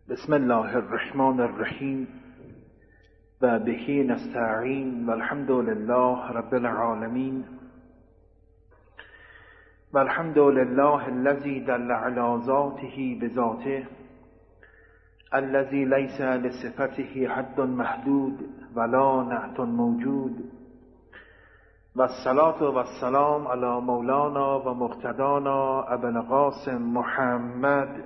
بسم الله الرحمن الرحیم و به نستعین و الحمد لله رب العالمین و الحمد لله الذي دل على ذاته بذاته الذي ليس لصفته حد محدود ولا نعت موجود و الصلاة و السلام على مولانا و مقتدانا ابو القاسم محمد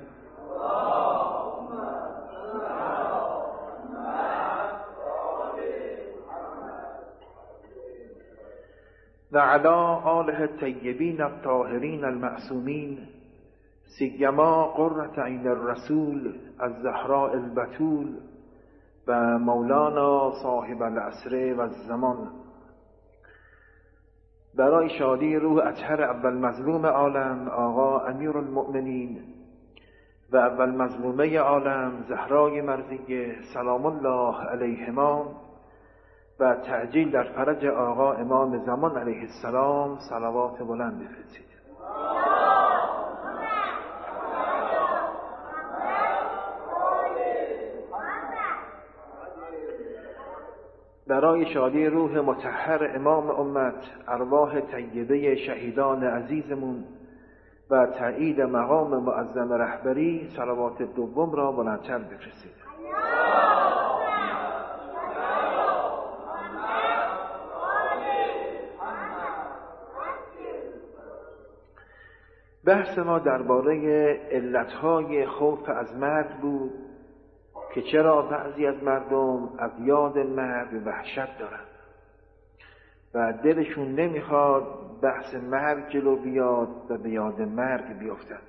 و علی آله الطیبین الطاهرین المعصومین سیما قرة عین الرسول الزهراء البتول و مولانا صاحب العصر و الزمان. برای شادی روح اطهر اول مظلوم عالم آقا امیر المؤمنین و اول مظلومه عالم زهرای مرضیه سلام الله علیهما و تعجیل در فرج آقا امام زمان علیه السلام صلوات بلند بفرستید. برای شادی روح مطهر امام امت ارواح طیبه شهیدان عزیزمون و تایید مقام معظم رهبری صلوات دوم را بلندتر بفرستید. بحث ما درباره علتهای خوف از مرگ بود که چرا بعضی از مردم از یاد مرگ وحشت دارند و دلشون نمیخواد بحث مرگ جلو بیاد و به یاد مرگ بیفتند.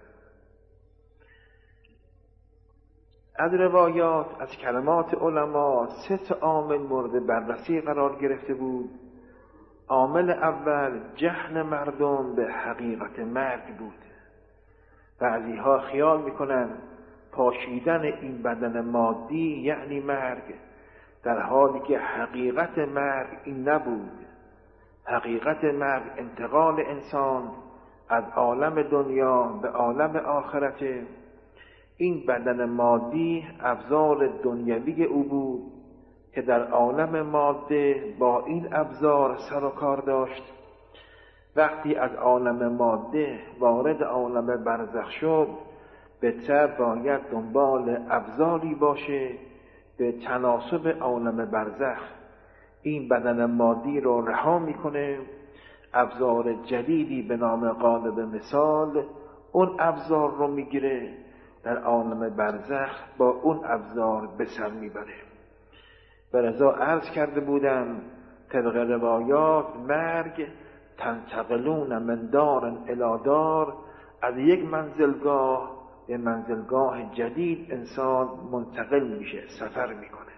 از روایات از کلمات علما 3 عامل مورد بررسی قرار گرفته بود. عامل اول جهل مردم به حقیقت مرگ بود. بعضی ها خیال میکنن پاشیدن این بدن مادی یعنی مرگ، در حالی که حقیقت مرگ این نبود. حقیقت مرگ انتقال انسان از عالم دنیا به عالم آخرت. این بدن مادی ابزار دنیوی او بود که در عالم ماده با این ابزار سر و کار داشت. وقتی از عالم ماده وارد عالم برزخ شد به طبع باید دنبال ابزاری باشه به تناسب عالم برزخ. این بدن مادی رو رها میکنه، ابزار جدیدی به نام قالب مثال اون ابزار رو میگیره، در عالم برزخ با اون ابزار به سر میبره. به رضا عرض کرده بودم طبق روایات مرگ تنتقلون من دار الی دار، از یک منزلگاه به منزلگاه جدید انسان منتقل میشه، سفر میکنه.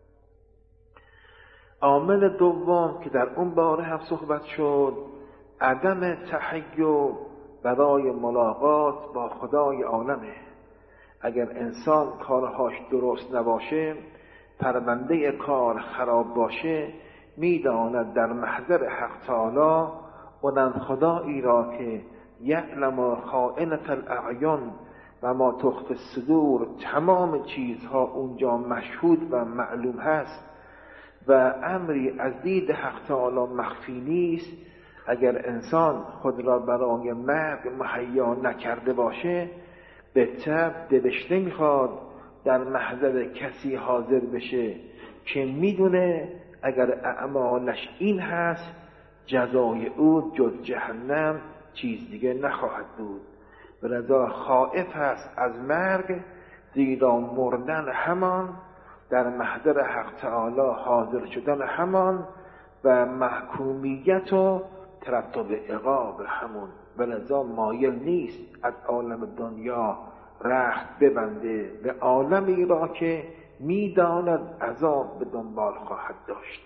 عامل دوم که در اون باره هم صحبت شد عدم تحیر برای ملاقات با خدای عالمه. اگر انسان کارهاش درست نباشه، پرونده کار خراب باشه، میداند در محضر حق تعالی اونم خدایی را که یعلم خائنة الاعین و ما تخفی الصدور، تمام چیزها اونجا مشهود و معلوم هست و امری از دید حق تعالی مخفی نیست. اگر انسان خود را برای مرگ مهیا نکرده باشه، به طبع دلش نمیخواد در محضر کسی حاضر بشه که میدونه اگر اعمالش این هست جزای او جز جهنم چیز دیگه نخواهد بود. به رضا خائف هست از مرگ، زیرا مردن همان، در محضر حق تعالی حاضر شدن همان و محکومیت و ترتب عقاب همون. به رضا مایل نیست از عالم دنیا رخت ببنده به عالمی را که میداند عذاب به دنبال خواهد داشت.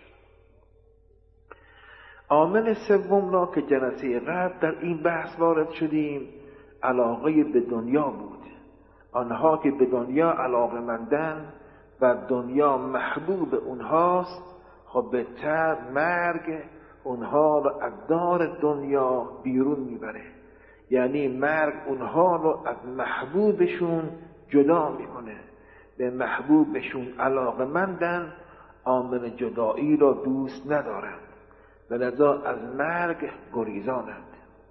عامل سوم را که جلسه قبل در این بحث وارد شدیم علاقه به دنیا بود. آنها که به دنیا علاقه‌مندند و دنیا محبوب اونهاست، خب به طبع مرگ اونها را از دار دنیا بیرون میبره. یعنی مرگ اونها رو از محبوبشون جدا میکنه. به محبوبشون علاقه‌مندن، عامل جدایی را دوست ندارند و لذا از مرگ گریزانند.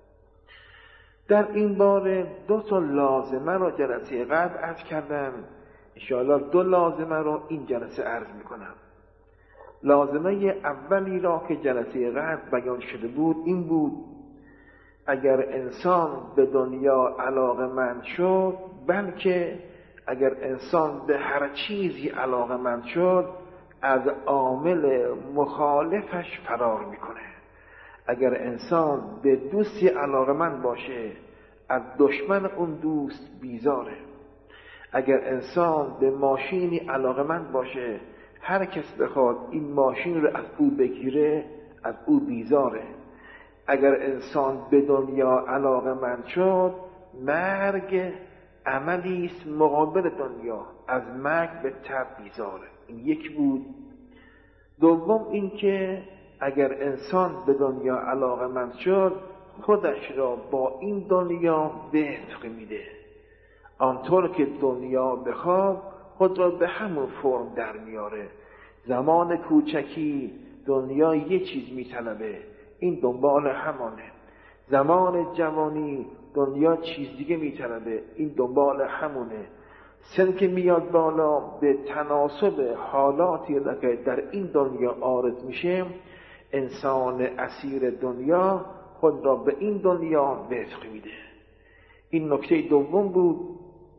در این باره 2 لازمه را جلسه قبل عرض کردم، انشاءالله 2 لازمه را این جلسه عرض میکنم. لازمه اولی را که جلسه قبل بیان شده بود این بود: اگر انسان به دنیا علاقه‌مند شد، بلکه اگر انسان به هر چیزی علاقه‌مند شد، از عامل مخالفش فرار میکنه. اگر انسان به دوستی علاقه‌مند باشه، از دشمن اون دوست بیزاره. اگر انسان به ماشینی علاقه‌مند باشه، هر کس بخواد این ماشین رو از او بگیره، از او بیزاره. اگر انسان به دنیا علاقه‌مند شد، مرگ عملی است مقابل دنیا، از مرگ به تب بیزاره. این یک بود. دوم این که اگر انسان به دنیا علاقه‌مند شد، خودش را با این دنیا وفق میده. آنطور که دنیا بخواد خود را به همون فرم در میاره. زمان کوچکی دنیا یه چیز میطلبه، این دنبال همانه. زمان جوانی دنیا چیز دیگه میطلبه، این دنبال همونه. سن که میاد بالا، به تناسب حالاتی که در این دنیا عارض میشه، انسان اسیر دنیا خود را به این دنیا وفق میده. این نکته دوم بود.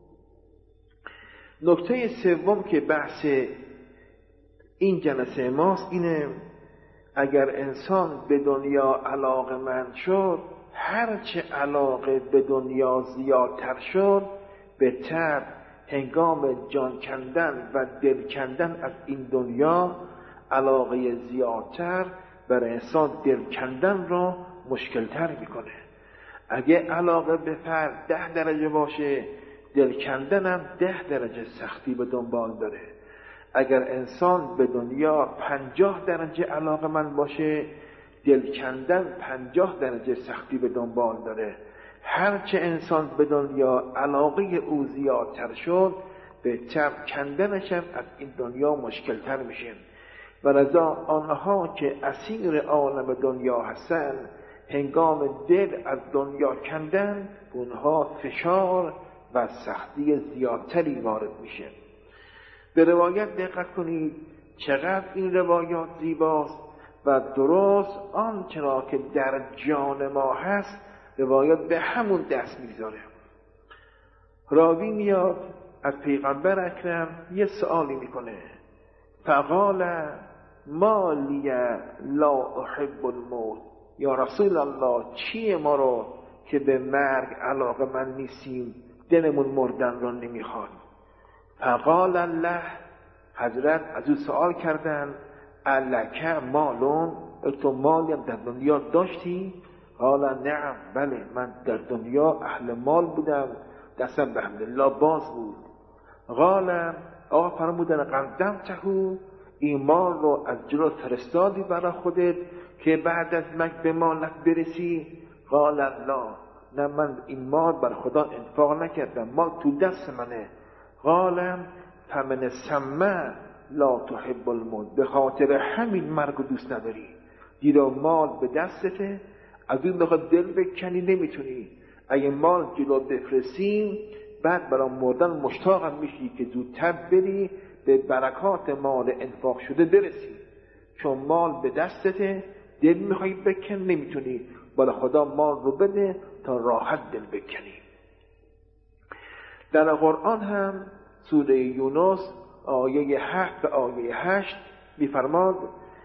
نکته سوم که بحث این جلسه ماست اینه: اگر انسان به دنیا علاقه‌مند شد، هرچه علاقه به دنیا زیادتر شد، به طبع هنگام جان کندن و دل کندن از این دنیا علاقه زیادتر برای انسان دل کندن را مشکلتر میکنه. اگه علاقه به فرد 10 درجه باشه، دل کندن هم 10 درجه سختی به دنبال داره. اگر انسان به دنیا 50 درجه علاقه‌مند باشه، دل کندن 50 درجه سختی به دنبال داره. هرچه انسان به دنیا علاقه او زیادتر شد، به طبع کندنش هم از این دنیا مشکلتر میشه. و لذا آنها که اسیر عالم دنیا هستن، هنگام دل از دنیا کندن، اونها فشار و سختی زیادتری وارد میشه. به روایت دقت کنید، چقدر این روایات زیباست و درست آنچرا که در جان ما هست روایات به همون دست میگذاره. راوی میاد از پیغمبر اکرم یه سوالی میکنه: فقال ما لی لا احب الموت، یا رسول الله چیه ما رو که به مرگ علاقه من نیستیم، دلمون مردن رو نمیخواد؟ فقال الله، حضرت از او سوال کردن: الک مالون، تو مالی هم در دنیا داشتی؟ قال نعم، بله من در دنیا اهل مال بودم، دستم به حمدالله باز بود. قال آقا فرمودن قدمته، این مال رو از جلو فرستادی برای خودت که بعد از مرگ به مالت برسی؟ قال لا، نه من این مال بر خدا انفاق نکردم، مال تو دست منه. قال فمن سمه لا تحب الموت، به خاطر همین مرگ رو دوست نداری، دیرا مال به دستته، از این بخواد دل بکنی نمیتونی. اگه مال جلو بفرستیم بعد برای مردن مشتاقم میشی که زودتر بری به برکات مال انفاق شده برسی، چون مال به دستته، دل میخوایی بکن نمیتونی، بالا خدا مال رو بده تا راحت دل بکنی. در قرآن هم سوره یونس آیه 7 و آیه 8 میفرماد،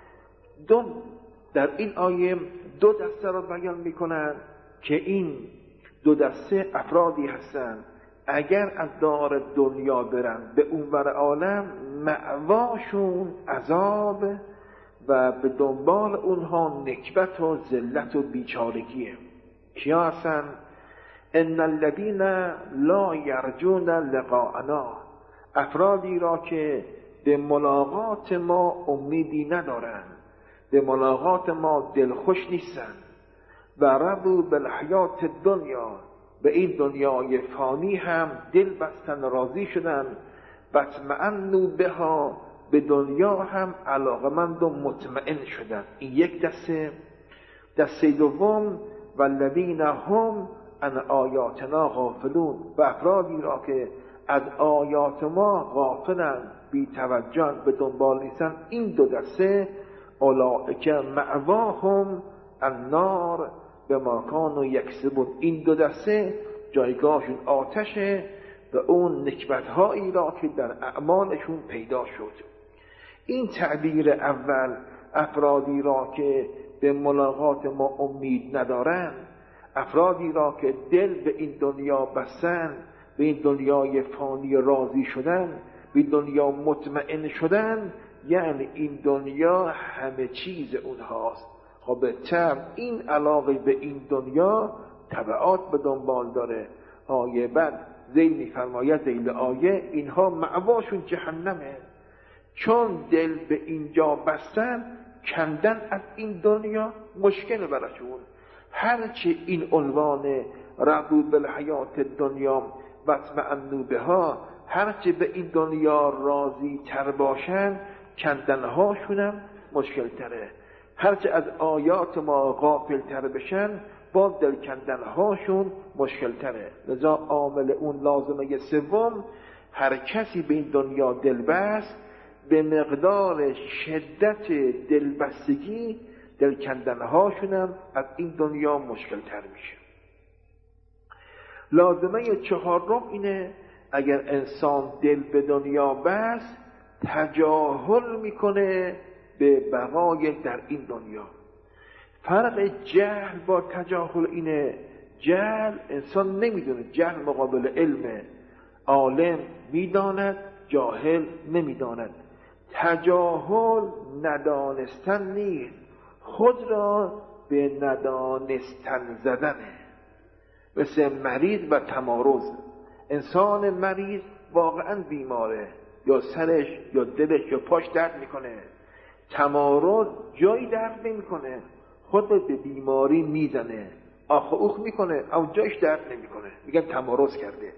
در این آیه 2 دسته را بیان میکنند که این 2 دسته افرادی هستند اگر از دار دنیا برن به اونور عالم، مأواشون عذاب و به دنبال اونها نکبت و ذلت و بیچارگیه. کیا هستن؟ ان الذین لا یرجون لقاءنا، افرادی را که به ملاقات ما امیدی ندارن، به ملاقات ما دلخوش نیستن. و رضوا بالحیات دنیا، به این دنیای فانی هم دل بستن، راضی شدن. و اطمئنوا بها، به دنیا هم علاقمند و مطمئن شدن. این یک دسته. دسته دوم والذین هم عن آیاتنا غافلون، و افرادی را که از آیات ما غافلند، بی توجه، به دنبال نیستن. این دو دسته اولئک مأواهم النار بما کانوا یکسبون، این دو دسته جایگاهشون آتشه و اون نکبت‌هایی را که در اعمالشون پیدا شد. این تعبیر اول افرادی را که به ملاقات ما امید ندارند، افرادی را که دل به این دنیا بستن، به این دنیای فانی راضی شدن، به دنیا مطمئن شدن، یعنی این دنیا همه چیز اونهاست. خب به طبع این علاقه به این دنیا تبعات به دنبال داره. آیه بعد ذیل می‌فرماید، ذیل آیه، اینها مأواشون جهنمه، چون دل به اینجا بستن، کندن از این دنیا مشکل براشون. هرچی این عنوان رضوا بالحیات دنیا و اطمئنوا بها، هرچی به این دنیا راضی تر باشن، کندنهاشونم مشکل تره. هرچی از آیات ما غافل تر بشن، با دل کندنهاشون مشکل تره. لذا عامل اون لازمه سوم، هر کسی به این دنیا دل بست، به مقدار شدت دلبستگی دل کندنهاشونم از این دنیا مشکل تر میشه. لازمه چهارم اینه، اگر انسان دل به دنیا بست، تجاهل میکنه به بقای در این دنیا. فرق جهل با تجاهل اینه، جهل انسان نمیدونه، جهل مقابل علمه، عالم میداند، جاهل نمیداند. تجاهل ندانستن نیست، خود را به ندانستن زدنه. مثل مریض و تمارض. انسان مریض واقعا بیماره، یا سرش یا دلش یا پاش درد میکنه. تمارض جایی درد نمیکنه، خود به بیماری میزنه، آخ اوخ میکنه، اما جایش درد نمیکنه، میگن تمارض کرده.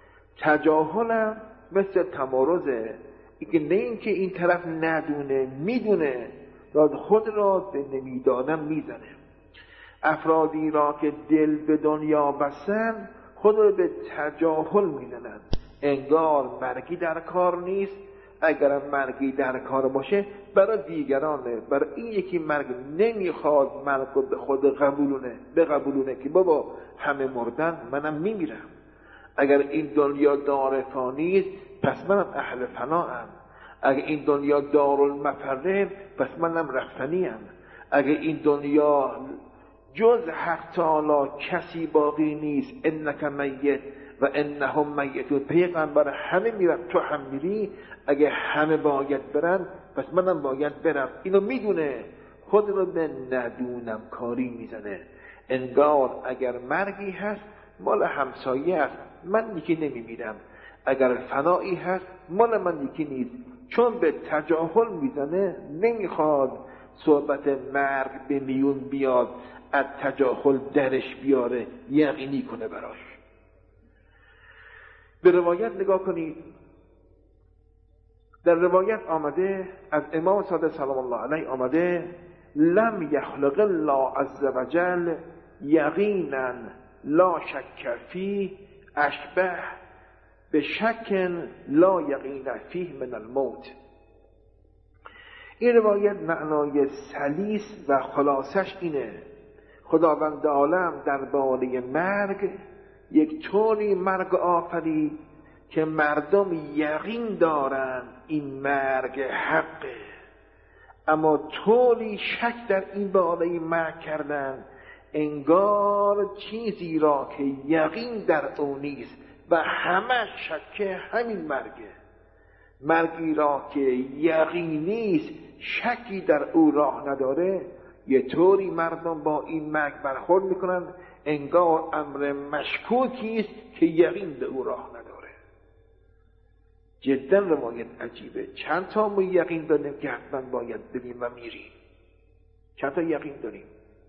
تجاهلم مثل تمارضه، نه اینکه این طرف ندونه، میدونه، خود را به نمیدانم میزنه. افرادی را که دل به دنیا بستن، خود را به تجاهل میزنن، انگار مرگی در کار نیست. اگر مرگی در کار باشه برای دیگرانه، برای این یکی مرگ نمیخواد مرگ رو به خود بقبولونه که بابا همه مردن، منم میمیرم. اگر این دنیا دار فانی است، پس منم اهل فناام. اگر این دنیا دارالمفره، پس منم رفتنیم. اگر این دنیا جز حق تعالی کسی باقی نیست، انک میت و انهم میتون، پیغمبر همه میرن، تو هم میری. اگه همه باید برن، پس منم باید برم. اینو میدونه، خود رو به ندونم کاری میزنه. انگار اگر مرگی هست مال همسایه است، من یکی نمیمیرم. اگر فنایی هست مال من یکی نیست. چون به تجاهل میزنه، نمیخواد صحبت مرگ به میون بیاد، از تجاهل درش بیاره، یقینی کنه براش. به روایت نگاه کنید. در روایت آمده از امام صادق سلام الله علیه آمده، لم یخلق الله عز وجل یقینا لا شک فیه اشبه به شک لا یقین فیه من الموت. این روایت معنای سلیس و خلاصش اینه، خداوند عالم درباره مرگ یک طوری مرگ آفرید که مردم یقین دارند این مرگ حقه، اما طوری شک در این باره مرگ کردن انگار چیزی را که یقین در او نیست و همه شک همین مرگه. مرگی را که یقین نیست، شکی در او راه نداره، یه طوری مردم با این مرگ برخورد میکنن انگار امر مشکوکی است که یقین به او راه نداره. جدا روایت عجیبه. چند تا ما یقین داریم که حتما باید بریم و میریم؟ چند تا یقین داریم؟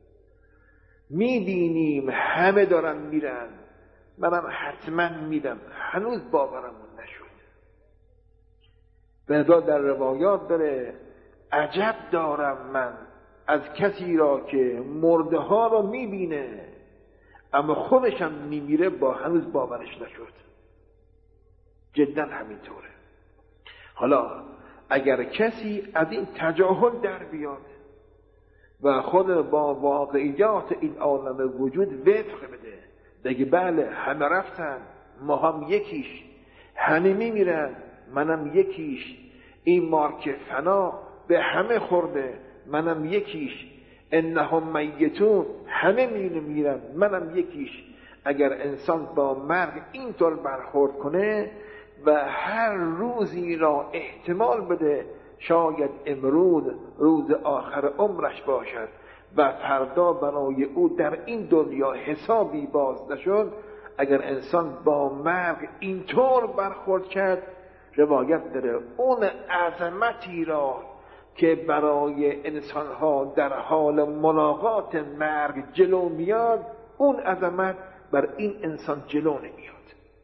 میبینیم همه دارن میرن، منم حتما میرم، هنوز باورمون نشد. بنظر در روایات داره عجب دارم من از کسی را که مرده ها را میبینه اما خودش هم میمیره با هنوز باورش نشد. جدا همینطوره. حالا اگر کسی از این تجاهل در بیاد و خود با واقعیات این عالم وجود وفق بده، بگه بله همه رفتن، ما هم یکیش، همه میمیرن، منم یکیش، این مارک فنا به همه خورده، منم یکیش، انهم میتون، همه میمیرن، منم یکیش. اگر انسان با مرگ اینطور برخورد کنه و هر روزی را احتمال بده شاید امروز روز آخر عمرش باشد و فردا برای او در این دنیا حسابی باز نشد، اگر انسان با مرگ اینطور برخورد کرد، روایت داره اون عظمتی را که برای انسانها در حال ملاقات مرگ جلو میاد، اون عظمت بر این انسان جلو نمیاد.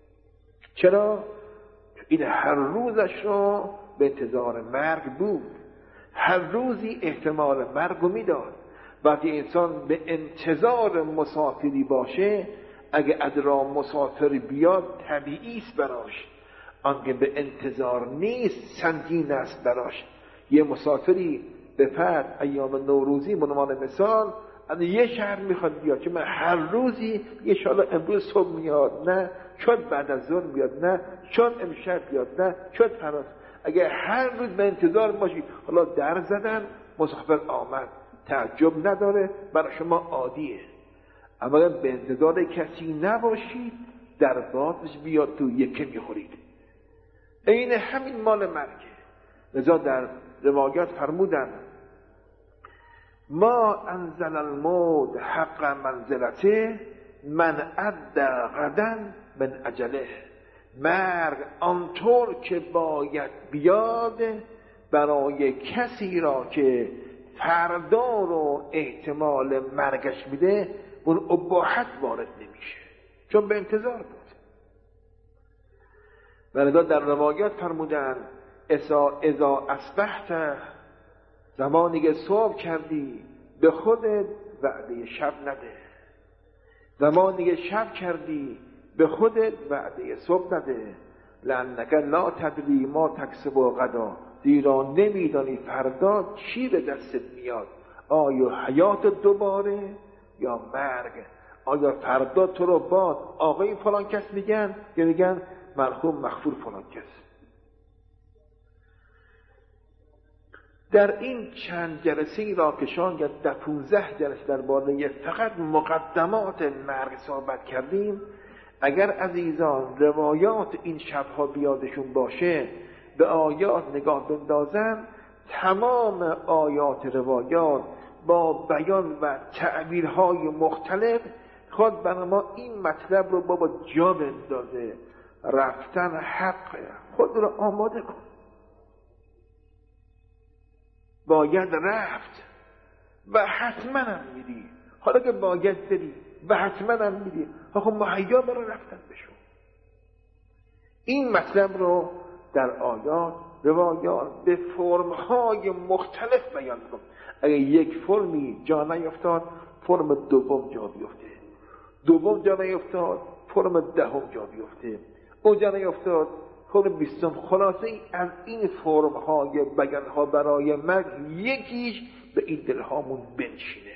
چرا؟ این هر روزش را به انتظار مرگ بود، هر روزی احتمال مرگ رو میداد. وقتی انسان به انتظار مسافری باشه، اگه ادرا مسافر بیاد طبیعی است براش، آنکه به انتظار نیست سنگین است براش. یه مسافری به فرض ایام نوروزی به عنوان مثال از یه شهر میخواد بیاد که من هر روزی یه شالا امروز صبح میاد، نه شد بعد از ظهر بیاد، نه شد امشب بیاد، نه شد فراز. اگه هر روز به انتظار باشی حالا در زدن مسافر آمد، تعجب نداره، برای شما عادیه. اما به انتظار کسی نباشید در بادش بیاد تو یکه میخورید. این همین مال مرگه. لذا در روایات فرمودن ما انزل الموت حق منزلته من ادى غدا من اجله. مرگ آنطور که باید بیاد برای کسی را که فردا رو احتمال مرگش میده، اون اباحت وارد نمیشه چون به انتظار بود. ولذا در روایات فرمودن اذا اصبحت، زمانی که صبح کردی به خودت وعده شب نده، زمانی که شب کردی به خودت وعده صبح نده. لأنک لا تدری ما تکسب غدا، زیرا نمیدانی فردا چی به دستت میاد، آیا حیات دوباره یا مرگ. آیا فردا تو رو باد آقای فلان کس میگن یا میگن مرحوم مغفور فلان کس. در این چند جلسه را که شاید در 15 جلسه درباره فقط مقدمات مرگ صحبت کردیم، اگر عزیزان روایات این شبها بیادشون باشه، به آیات نگاه بندازن، تمام آیات روایات با بیان و تعبیرهای مختلف خود برای ما این مطلب رو بابا جا بندازه. رفتن حق، خود رو آماده کن، باید رفت و حتما هم میری. حالا که باید بری و حتما هم میری، خب مهیا برای رفتن بشو. این مطلب رو در آیات روایات به فرمهای مختلف بیان کن. اگه یک فرمی جا نیفتاد، فرم دوم جا بیفته، دوم جا نیفتاد، فرم دهم جا بیفته، اون جا نیفتاد، فرم 20. خلاصه از این فرمهای بیانها برای مرگ یکیش به این دلهامون بنشینه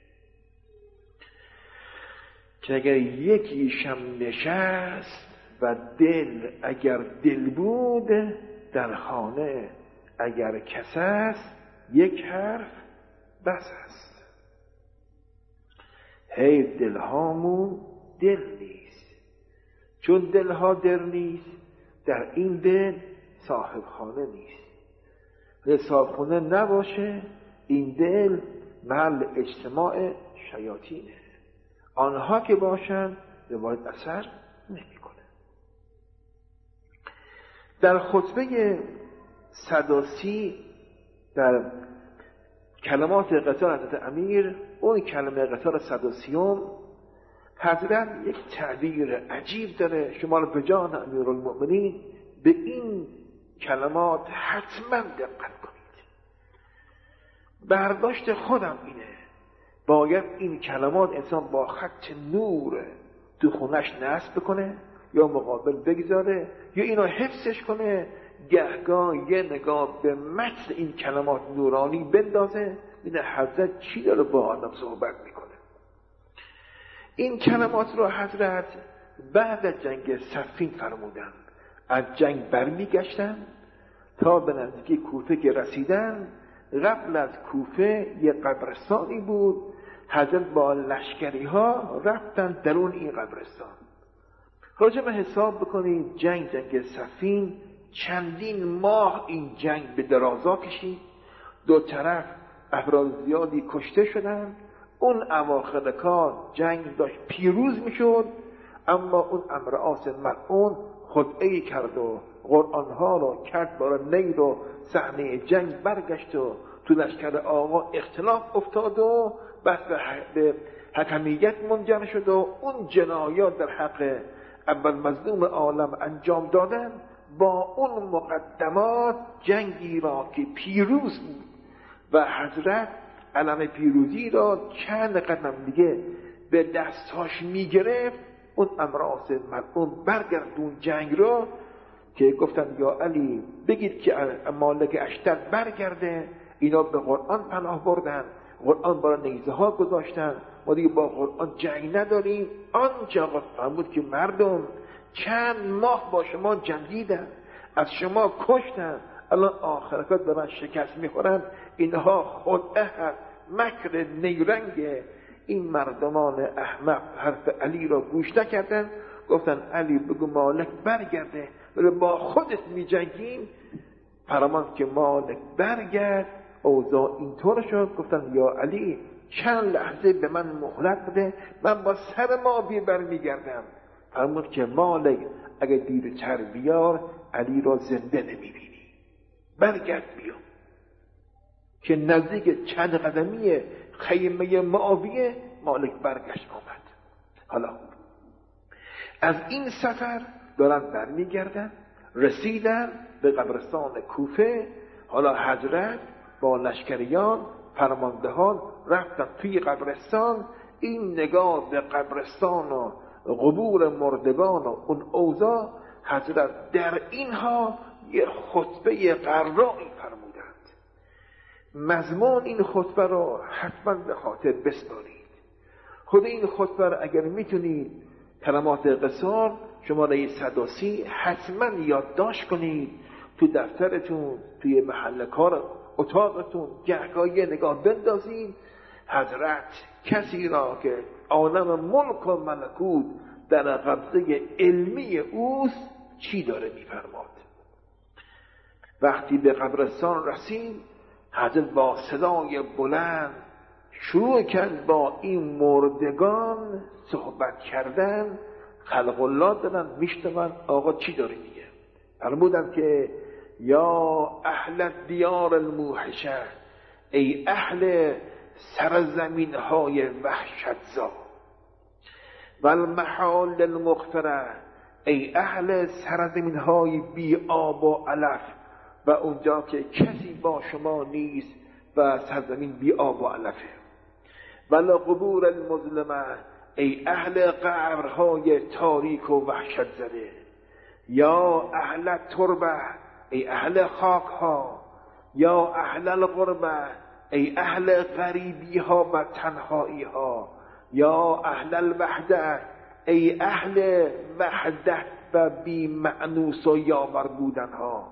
که اگر یکیشم نشست و دل اگر دل بود در خانه، اگر کس است یک حرف بس است. هی دلهامون دل نیست، چون دلها دل نیست در این دل صاحب خانه نیست. صاحب خانه نباشه این دل محل اجتماع شیاطینه، آنها که باشن روایت اثر نمیکنه. در خطبه 130 در کلمات قطار حضرت امیر، اون کلمه قطار 130 حضرت یک تعبیر عجیب داره، شما رو به جان امیرالمؤمنین به این کلمات حتما دقت کنید. برداشت خودم اینه، باید این کلمات انسان با خط نور تو خونش نصب بکنه یا مقابل بگذاره یا اینا حفظش کنه، گهگاه یه نگاه به متن این کلمات نورانی بندازه، ببینه حضرت چی داره با آدم صحبت میکنه. این کلمات رو حضرت بعد از جنگ صفین فرمودن. از جنگ برمیگشتن تا به نزدیکی کوفه که رسیدن، قبل از کوفه یه قبرستانی بود، حضرت با لشکری ها رفتن درون این قبرستان. راجع به حساب بکنید جنگ صفین چندین ماه این جنگ به درازا کشید، دو طرف افراد زیادی کشته شدن. اون اواخر کار جنگ داشت پیروز میشد، اما اون عمرو عاص ملعون خدعه‌ای کرد و قرآنها رو کرد برای نیل و صحنه جنگ برگشت و تو لشکر آقا اختلاف افتاد و بس به حکمیت منجر شد و اون جنایات در حق اول مظلوم عالم انجام دادن. با اون مقدمات جنگی را که پیروز بود و حضرت علم پیروزی را چند قدم دیگه به دستاش میگرفت، اون عمرو عاص ملعون برگردون جنگ را که گفتن یا علی بگید که مالک اشتر برگرده. اینا به قرآن پناه بردن، قرآن برای نیزه ها گذاشتن، ما دیگه با قرآن جنگ نداریم. آنجا فرمود که مردم چند ماه با شما جنگیدن، از شما کشتن، الان آخرکات دارن شکست میخورن. اینها خدعه هست، مکر نیرنگ. این مردمان احمق حرف علی را گوش نکردن، گفتن علی بگو مالک برگرده، ولی با خودت می جنگیم. فرمان که مالک برگرد، اوضاع اینطور شد. گفتن یا علی چند لحظه به من مهلت بده، من با سر مابی برمیگردم. فرمود که مالک اگه دیرتر بیار علی را زنده نمیبینی، برگرد بیا. که نزدیک چند قدمی خیمه معاویه مالک برگشت آمد. حالا از این سفر دارن برمیگردن، رسیدن به قبرستان کوفه. حالا حضرت با لشکریان فرماندهان رفتن توی قبرستان. این نگاه به قبرستان و قبور مردگان و اون اوضاع، حضرت در اینها یه خطبه قرایی فرمودند. مضمون این خطبه رو حتما به خاطر بسپارید. خود این خطبه رو اگر میتونید کلمات قصار شماره 130 حتما یادداشت کنید، تو دفترتون، توی محل کار اتاقتون گهگاهی نگاه بندازید. حضرت کسی را که عالم ملک و ملکوت در قبضه علمی اوست چی داره میفرماد. وقتی به قبرستان رسید، حضرت با صدای بلند شروع کرد با این مردگان صحبت کردن. خلق الله دارن میشنون آقا چی داره میگه. فرمودن که یا اهل دیار الموحشه، ای اهل سرزمین های وحشتزا، و المحال المغفره، ای اهل سرزمین های بی آب و علف، و اونجا که کسی با شما نیست و سرزمین بی آب و علفه. و القبور المظلمه، ای اهل قبرهای تاریک و وحشت زده. یا اهل تربه، ای اهل خاک ها. یا اهل الغربه، ای اهل غریبی ها و تنهایی ها. یا اهل الوحده، ای اهل وحدت و بی معنوس و یاور بودن ها.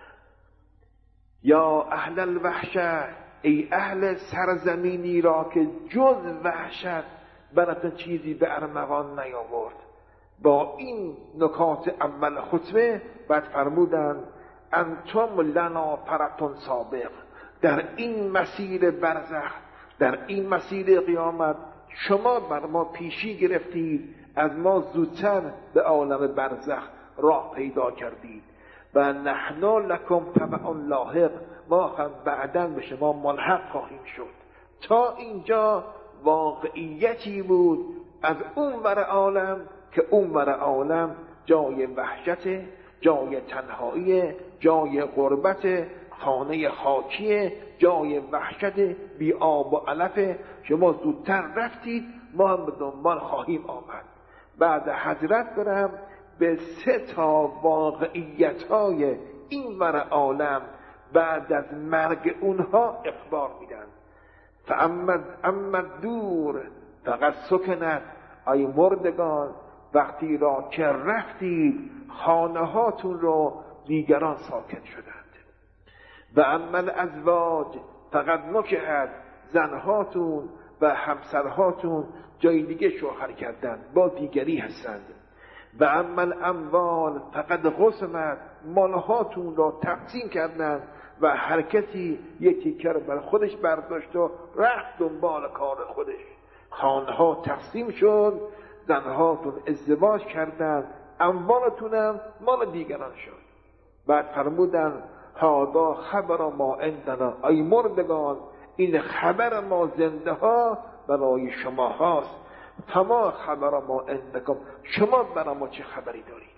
یا اهل الوحشه، ای اهل سرزمینی را که جز وحشت براتون چیزی به ارمغان نیاورد. با این نکات اول خطبه بعد فرمودن انتم لنا فرتون سابق، در این مسیر برزخ، در این مسیر قیامت شما بر ما پیشی گرفتید، از ما زودتر به عالم برزخ راه پیدا کردید. و نحن لکم تبع لاحق، ما هم بعداً به شما ملحق خواهیم شد. تا اینجا واقعیتی بود از اون ور عالم که اون ور عالم جای وحشته، جای تنهایی، جای غربت، خانه خاکی، جای وحشت، بی آب و علف. شما زودتر رفتید، ما هم به دنبال خواهیم آمد. بعد حضرت برم به 3 واقعیت‌های این ور عالم بعد از مرگ اونها اخبار میدن. فاما دور فقط سکنت، ای مردگان وقتی را که رفتید خانه هاتون رو دیگران ساکن شدند. و اما الازواج فقط نکهت، زنهاتون و همسرهاتون جای دیگه شوهر کردن، با دیگری هستند. و اما الاموال فقط قسمت، مالهاتون را تقسیم کردن و هر کسی یک تیکه رو بر خودش برداشت و رفت دنبال کار خودش. خانه ها تقسیم شد، زنهاتون ازدواج کردن، اموالتونم مال دیگران شد. بعد فرمودن هذا خبر ما عندنا، ای مردگان این خبر ما زنده ها برای شما هاست. فما خبر ما عندکم، شما برای ما چه خبری دارید؟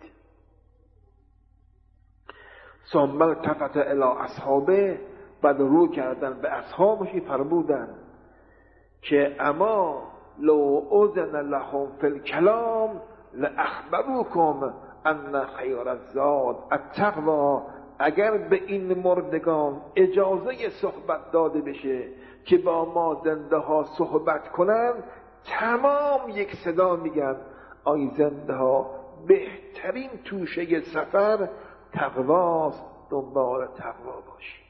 ثم التفت الی اصحابه، بعد رو کردن به اصحابش فرمودن که اما لو اذن لهم فی الکلام لاخبروکم ان خیر الزاد التقوی. اگر به این مردگان اجازه صحبت داده بشه که با ما زنده ها صحبت کنن، تمام یک صدا میگن آی زنده ها بهترین توشه سفر تقواست، دنبال تقوا باشید.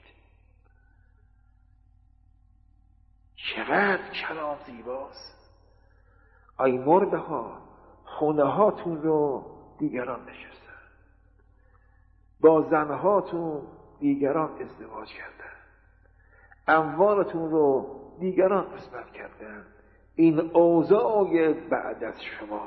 چقدر کلام زیباست. آی مرده ها خونه هاتون رو دیگران نشستن، با زنهاتون دیگران ازدواج کردن، اموالتون رو دیگران قسمت کردن. این اوضاع بعد از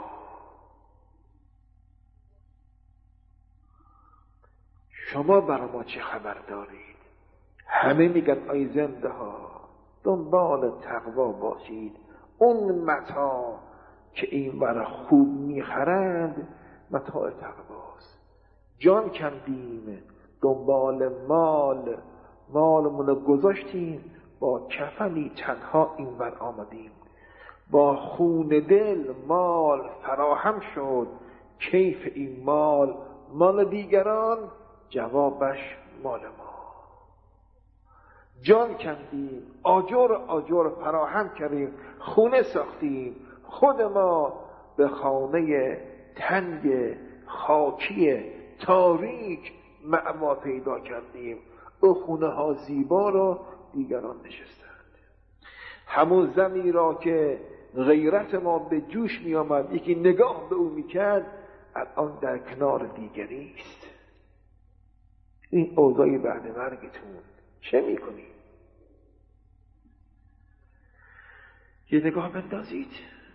شما برای ما چه خبر دارید؟ همه میگن ای زنده ها دنبال تقوا باشید. اون متاع که این برای خوب میخرند متاع تقواست. جان کندیم دنبال مالمون گذاشتیم، با کفنی تنها این ور آمدیم. با خون دل مال فراهم شد، کیف این مال دیگران، جوابش مال ما. جان کندیم، آجر فراهم کردیم، خونه ساختیم، خود ما به خانه تنگ خاکی تاریک مأوا پیدا کردیم. او خونه ها زیبا را دیگران نشستند. همون زنی را که غیرت ما به جوش می آمد، یکی نگاه به او می کرد، الان در کنار دیگری است. این اوضاع بعد مرگتون چه می کنید؟ یه نگاه بندازید،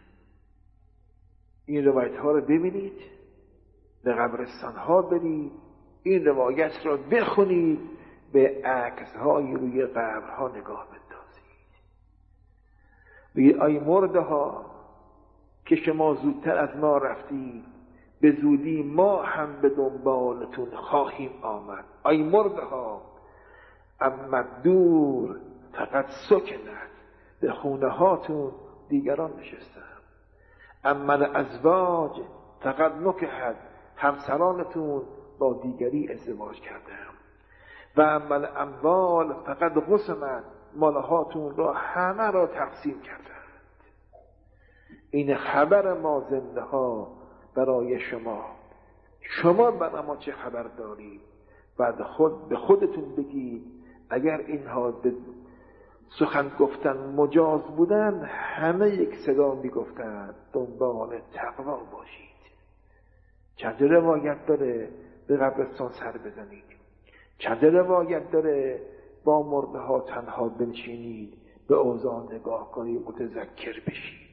این روایت ها رو ببینید، به قبرستان ها برید، این روایت را بخونید، به عکس های روی قبرها نگاه بندازید. بگید ای مرده ها که شما زودتر از ما رفتید، به زودی ما هم به دنبالتون خواهیم آمد. ای مرده ها اما دور فقط سکنت، به خونه هاتون دیگران نشستن. اما ازواج فقط نکهت، همسرانتون با دیگری ازدواج کردن. و اما اموال فقط قسمت، مالهاتون را همه را تقسیم کردند. این خبر ما زنده ها برای شما برای ما چه خبر دارید؟ بعد به خودتون بگید اگر اینها به سخن گفتن مجاز بودن، همه یک صدا میگفتند دنبال تقوا باشید. چند روایت داره به قبرستان سر بزنید، چند روایت داره با مرده ها تنها بنشینید، به اوضاع نگاه کنید، متذکر بشید.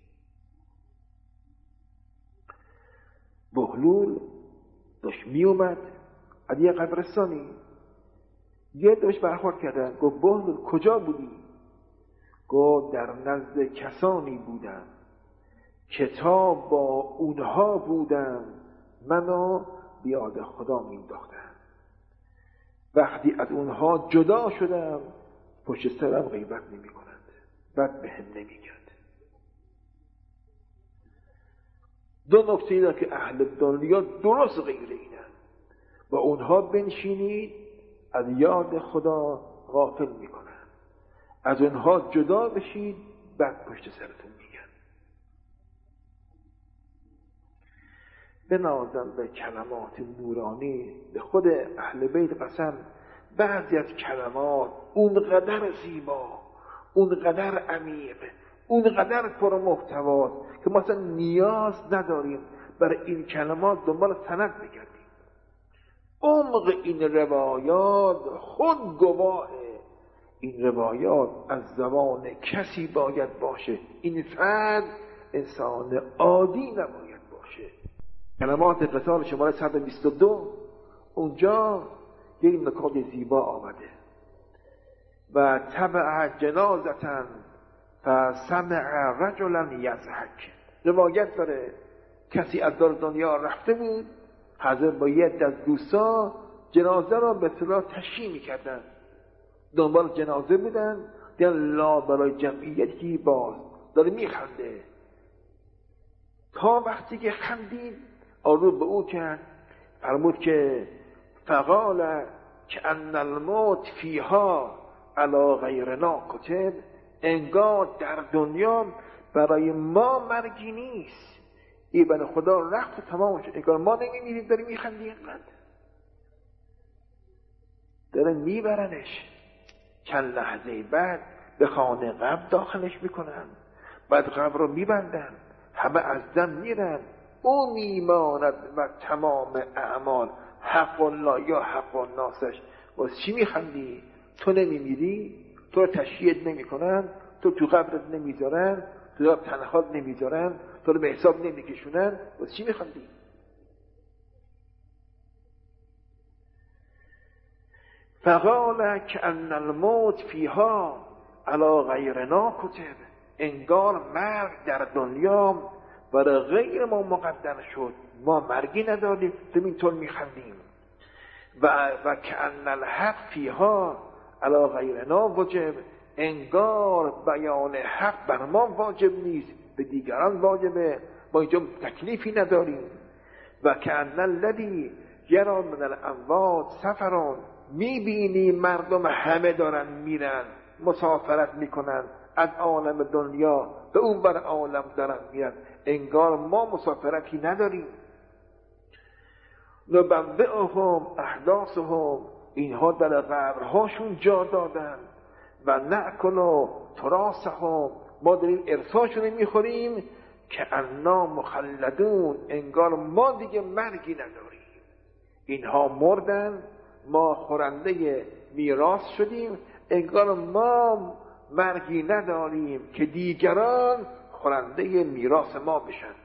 بهلول داشت می اومد از یه قبرستانی، یه داشت برخورد کردن، گفت بهلول کجا بودی؟ گفت در نزد کسانی بودم که تا با اونها بودم منو بیاد خدا مینداختم. وقتی از اونها جدا شدم پشت سرم غیبت نمی کنند، بد به هم نمی گرد. دو نکته اینا که اهل دنیا درست غیر اینن، با اونها بنشینید از یاد خدا غافل می کنند. از اونها جدا بشید بد پشت سرتون میگن. بنازم به کلمات نورانی، به خود اهل بیت قسم، بعضی از کلمات اونقدر زیبا، اونقدر عمیق، اونقدر پرمحتواست که مثلا نیاز نداریم برای این کلمات دنبال سند بگردیم. عمق این روایات خود گواه این روایات از زبان کسی باید باشه. این فرد انسان عادی نباید باشه. کلمات قطار شماره 122 اونجا یک نکات زیبا آمده. و تبع جنازتن فسمع رجلا یضحک. روایت داره کسی از دار دنیا رفته بود، حاضر با یک از دوستا جنازه را به اصطلاح تشییع می‌کردن، دنبال جنازه بودن، دیدن لا برای جمعیتی باز داره میخنده. تا وقتی که خندید آروم به او کرد، فرمود که فقال که ان الموت فیها علی غیرنا کتب، انگار در دنیا برای ما مرگی نیست، این بر خدا رفت و تمام شد، انگار ما نمیمیریم داریم میخندیم. داره میبرنش، چند لحظه بعد به خانه قبر داخلش میکنن، بعد قبر رو میبندن، همه از دم میرن، او میماند و تمام اعمال حق الله یا حق الناسش. باز چی میخندی؟ تو نمیمیری؟ تو رو تشییع نمیکنن؟ تو قبرت نمیذارن؟ تو تنخوات نمیذارن؟ تو رو به حساب نمیکشونن؟ باز چی میخندی؟ فقال که ان الموت فیها علی غیرنا کتب، انگار مرگ در دنیا برای غیر ما مقدر شد، ما مرگی نداریم، تو اینطور میخندیم. و که ان الحق فیها علی غیرنا واجب، انگار بیان حق بر ما واجب نیست، به دیگران واجبه، ما اینجا تکلیفی نداریم. و که ان الذی یری من الاموات سفران، میبینی مردم همه دارن میرن، مسافرت میکنن از عالم دنیا به اون بر عالم دارن میرن، انگار ما مسافرتی نداریم. نبوئهم احداثهم، اینها در قبرهاشون جا دادن، و نأکل تراثهم، ما داریم ارثاشون میخوریم، که انا مخلدون، انگار ما دیگه مرگی نداریم. اینها مردن، ما خورنده میراث شدیم، انگار ما مرگی نداریم که دیگران خورنده میراث ما بشن.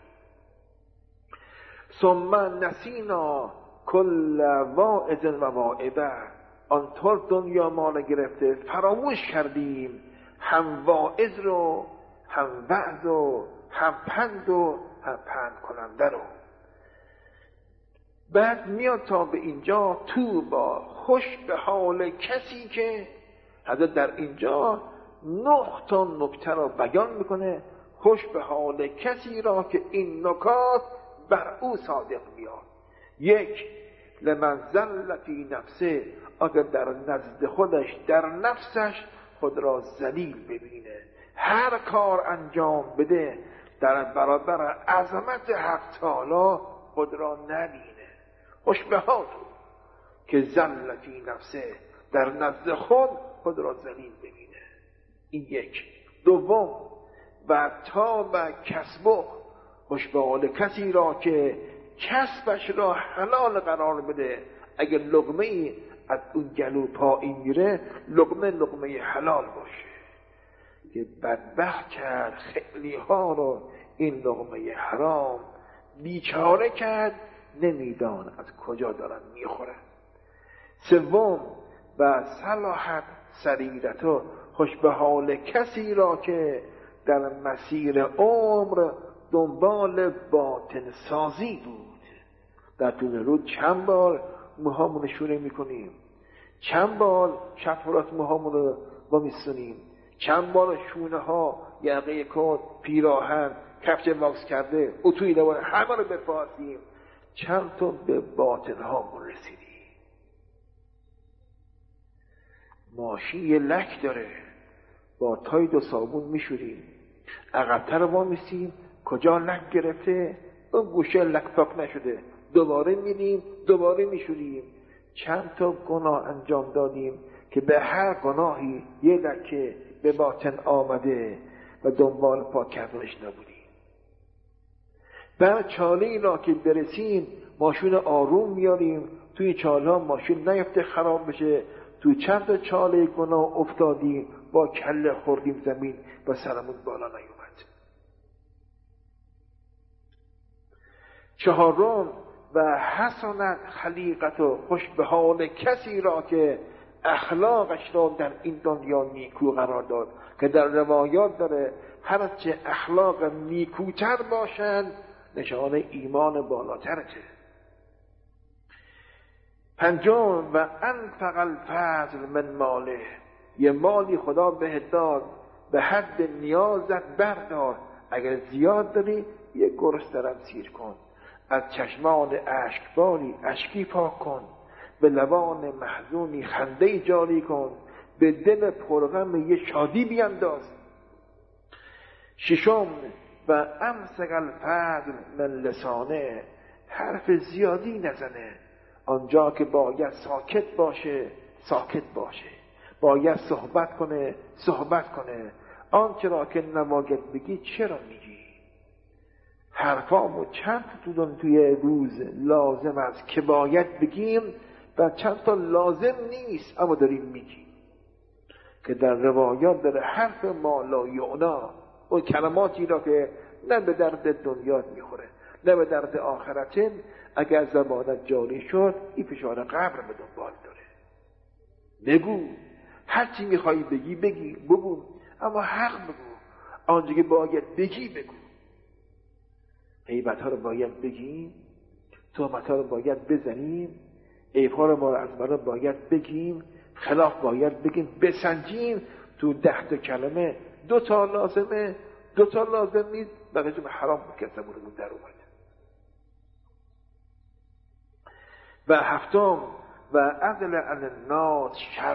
ثم نسینا کل واعظ و واعظه، آنطور دنیا ما رو گرفته فراموش کردیم هم واعظ رو، هم وعظ رو، هم پند و هم پند کننده رو. بعد میاد تا به اینجا تو با خوش به حال کسی که حضرت در اینجا 9 تا نکته را بیان میکنه، خوش به حال کسی را که این نکات بر او صادق میاد. 1 لمن ذل فی نفسه، اگر در نزد خودش در نفسش خود را ذلیل ببینه، هر کار انجام بده در برابر عظمت حق تعالی خود را نبینه. خوش به حال که ذل فی نفسه، در نزد خود را ذلیل ببینه. این 1. 2 و تا و کسبه، خوش به حال کسی را که کسبش را حلال قرار بده، اگر لقمه ای از اون گلو پایین میره، لقمه حلال باشه. که بدبخت کرد خیلی ها رو این لقمه حرام، بیچاره کرد، نمیدان از کجا دارن میخورن. 3 و صلاحت سریرتو، خوش به حال کسی را که در مسیر عمر دنبال باطن سازی بود، در طول روز چند بار موهامون رو شونه میکنیم، چند بار شفرات موهامون رو با میستونیم، چند بار شونه ها، یقه کت، پیراهن، کفش واکس کرده، اتوی لبان، همه رو بپاسیم. چند تا به باطن هامون رسیدیم. ماشین یه لک داره، با تاید و صابون میشوریم، عقب‌تر وا میسیم، کجا لک گرفته اون گوشه لک پاک نشده، دوباره میریم، دوباره میشوریم. چند تا گناه انجام دادیم که به هر گناهی یه لکه به باطن آمده و دنبال پاک کردنش نبودیم. بعد چاله ای را که برسیم ماشین آروم میاریم، توی چاله ها ماشین نیفته خراب بشه. توی چند تا چاله گناه افتادیم، با کله خوردیم زمین و سرمون بالا نیومد. چهارم و حسنت خلیقت و خوش به حال کسی را که اخلاقش را در این دنیا نیکو قرار داد، که در روایات داره هرچه اخلاق نیکوتر باشند نشانه ایمان بالاترته. پنجم و انفق الفضل من ماله، یه مالی خدا بهت داد، به حد نیازت بردار، اگر زیاد داری یه گرس درم سیر کن، از چشمان اشکباری اشکی پاک کن، به لبان محزونی خنده جاری کن، به دل پرغم یه شادی بینداز. ششم و امسک الفضل من لسانه، حرف زیادی نزنه، آنجا که باید ساکت باشه ساکت باشه، باید صحبت کنه صحبت کنه، آنچه را که نباید بگی چرا میگی؟ حرفامو چند تا توی روز لازم است که باید بگیم و چند تا لازم نیست اما داریم میگیم، که در روایات داره حرف ما لا یعنا، اون کلماتی را که نه به درد دنیا میخوره نه به درد آخرته، اگر زبانت جاری شد این فشار قبر به دنبال داره. بگو، هرچی میخوایی بگی بگی، بگو، اما حق بگو، آنجا که باید بگی بگو. غیبت ها رو باید بگیم، تهمت ها رو باید بزنیم، عیب ها رو ما از برا باید بگیم، خلاف باید بگیم، بسنجیم. تو 10 تا کلمه 2 تا لازمه، 2 تا لازم نیست، بقیه جو حرام بکرده بود در اومد. و هفتم و عدل عن الناس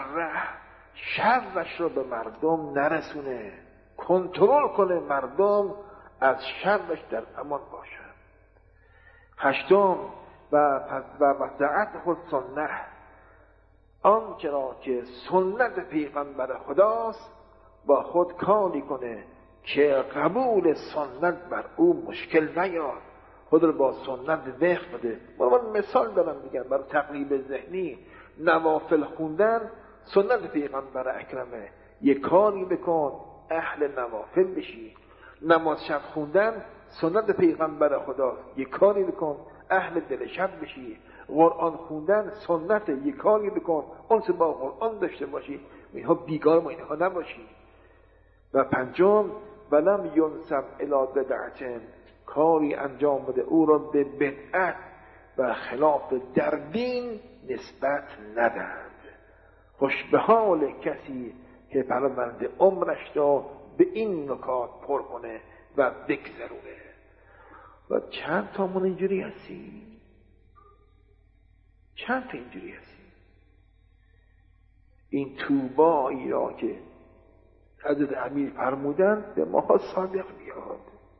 شرش رو به مردم نرسونه، کنترل کنه مردم از شرش در امان باشن. هشتم و وضعت خود سنت، آنچه را که سنت پیغمبر خداست با خود کاری کنه که قبول سنت بر او مشکل نیاد، خود رو با سنت وقف بده. من مثال دارم میگم برای تقریب ذهنی. نوافل خوندن سنت پیغمبر اکرمه، یک کاری بکن اهل نوافل بشی. نماز شب خوندن سنت پیغمبر خدا، یک کاری بکن اهل دل شب بشی. قرآن خوندن سنت، یک کاری بکن اونسه با قرآن داشته باشی، اینها بیگار ما اینها نباشی. و پنجم ولم ینسب الی بدعت، کاری انجام بده او را به بدعت و خلاف در دین نسبت ندهند. خوش به حال کسی که پرونده عمرش را به این نکات پر کنه و بگذرونه. و چند تامون اینجوری هستیم؟ چند تا اینجوری هستیم؟ این توبایی را که حضرت امیر فرمودن به ما صادق بیاد.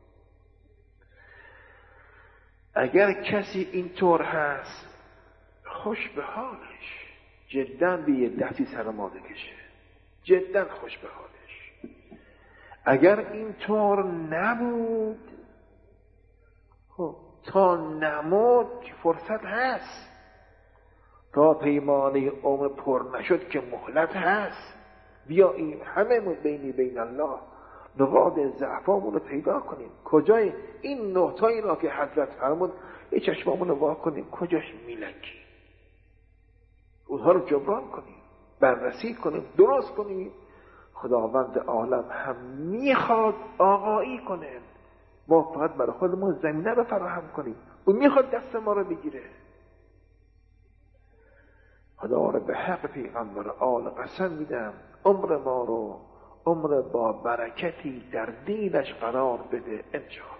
اگر کسی اینطور هست خوش به حالش، جدا به یه دستی سر ما بکشه، جدا خوش به حالش. اگر اینطور نبود، خب تا نمود فرصت هست، تا پیمانه عمر پر نشد که مهلت هست. بیاییم همه بین الله نقاط ضعفامون رو پیدا کنیم. کجای این نقطه‌ای را که حضرت فرمود یه چشمامون رو وا کنیم، کجاش میلنگیم، اونها رو جبران کنیم، بررسی کنیم، درست کنیم. خداوند عالم هم میخواد آقایی کنه، ما فقط برای خودمون زمینه رو فراهم کنیم. اون میخواد دست ما رو بگیره. خدا رو به حق پیغمبر آل قسم میدم عمر ما رو عمر با برکتی در دینش قرار بده انشاءالله.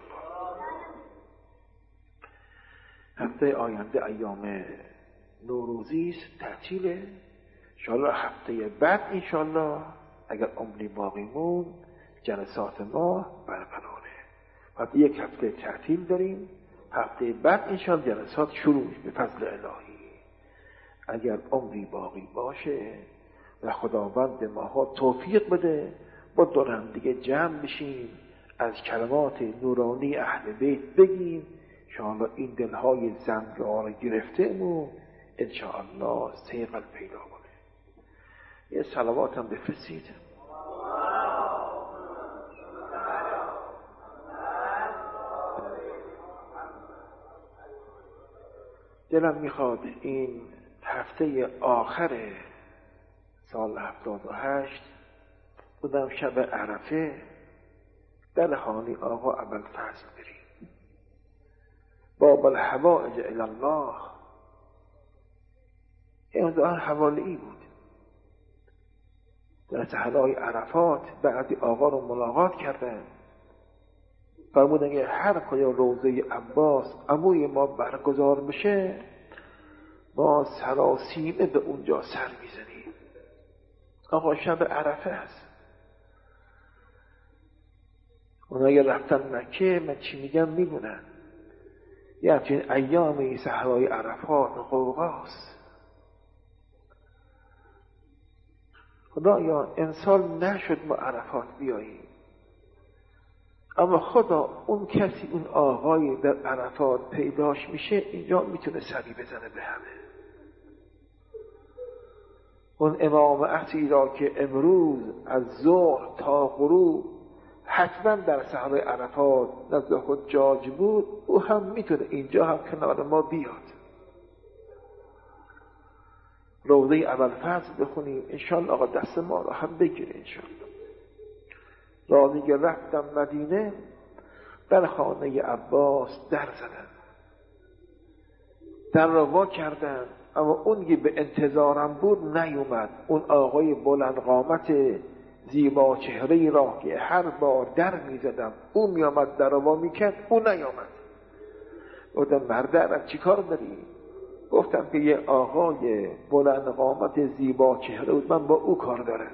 هفته آینده ایام نوروزی است، تعطیله. انشاءالله هفته بعد انشاءالله اگر عمری باقی مون جلسات ما برقراره. بعد یک هفته تعطیل داریم، هفته بعد انشاءالله جلسات شروع به فضل الهی. اگر عمری باقی باشه و خداوند ماها توفیق بده با دور هم دیگه جمع بشیم، از کلمات نورانی اهل بیت بگیم، انشاءالله این دلهای زنگار گرفتهمون انشاءالله صیقل پیدا کنه. یه صلوات هم بفرستید. دلم میخواد این هفته آخر سال 78 بودم شب عرفه در خانه آقا ابوالفضل بریم. باب الحوائج الی الله. این حوالی بود. در صحرای عرفات بعدی آقا رو ملاقات کردن، فرمودن که هر کجا روضه عباس عموی ما برگزار بشه ما سراسیمه به اونجا سر میزنیم. آقا شب عرفه هست. اونا اگه رفتن مکه من چی میگم میدونن. یه همچین ایامی صحرای عرفات قوقاست. خدایا انسان نشد ما عرفات بیاییم، اما خدا اون کسی اون آقای در عرفات پیداش میشه اینجا میتونه سری بزنه به همه. اون امام عصری را که امروز از ظهر تا غروب حتما در صحرای عرفات نزد حجاج بود، او هم میتونه اینجا هم کنار ما بیاد. روضه ابوالفضل بخونیم انشاءالله آقا دست ما را هم بگیره انشاءالله. رازی که رفتم مدینه در خانه عباس در زدن، در را وا کردن، اما اون که به انتظارم بود نیومد. اون آقای بلند قامت زیبا چهره را که هر بار در میزدم اون میامد در را وا میکرد، اون نیامد. گفتم مرد عرب چی کار داری؟ گفتم که یه آقای بلند قامت زیبا چهره بود، من با او کار دارم.